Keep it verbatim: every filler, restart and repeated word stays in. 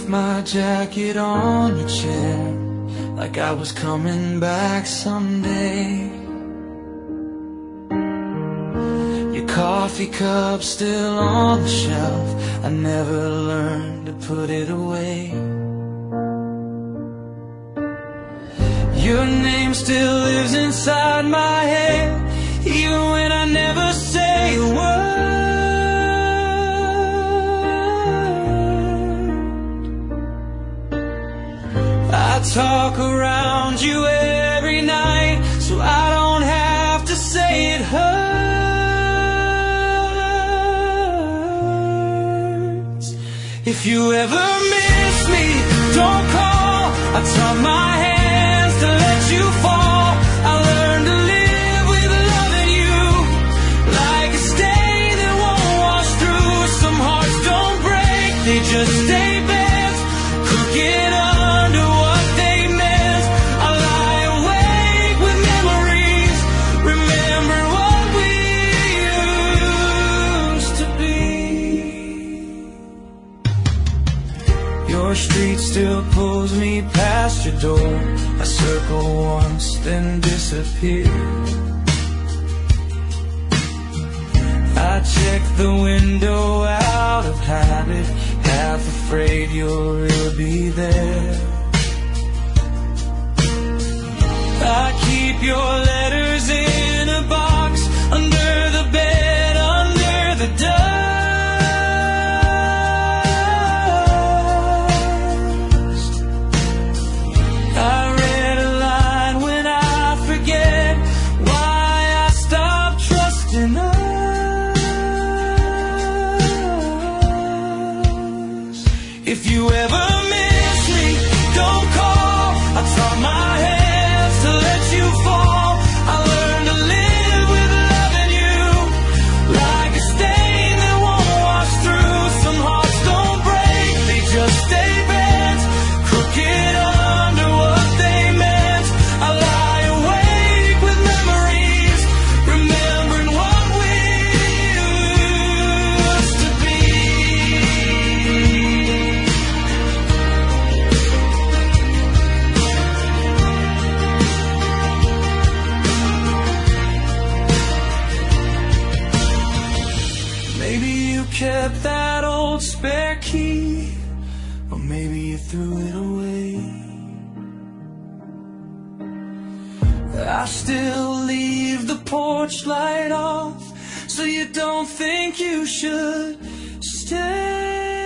left my jacket on your chair, like I was coming back someday. Your coffee cup still on the shelf, I never learned to put it away. Your name still lives inside my head, even when I never say a word. I talk around you every night, so I don't have to say it hurts. If you ever miss me, don't call. I turn my hands to let you fall. I learned to live with loving you, like a stain that won't wash through. Some hearts don't break, they just stay bent, crooked under what they meant. I lie awake with memories, remember what we used to be. Your street still pulls me past your door. I circle once, then disappear. I check the window out of habit, half afraid you'll really be there. I keep your letters in a box, under the bed, under the dust. I read a line when I forget why I stopped trusting us. If you ever miss me, don't call. I turn my hands to let you fall. I learned to live with loving you, like a stain that won't wash through. Some hearts don't break, they just stay bent, crooked under what they meant. I lie awake with memories, remembering what we used to be. Maybe you kept that old spare key, or maybe you threw it away. I still leave the porch light off, so you don't think you should stay.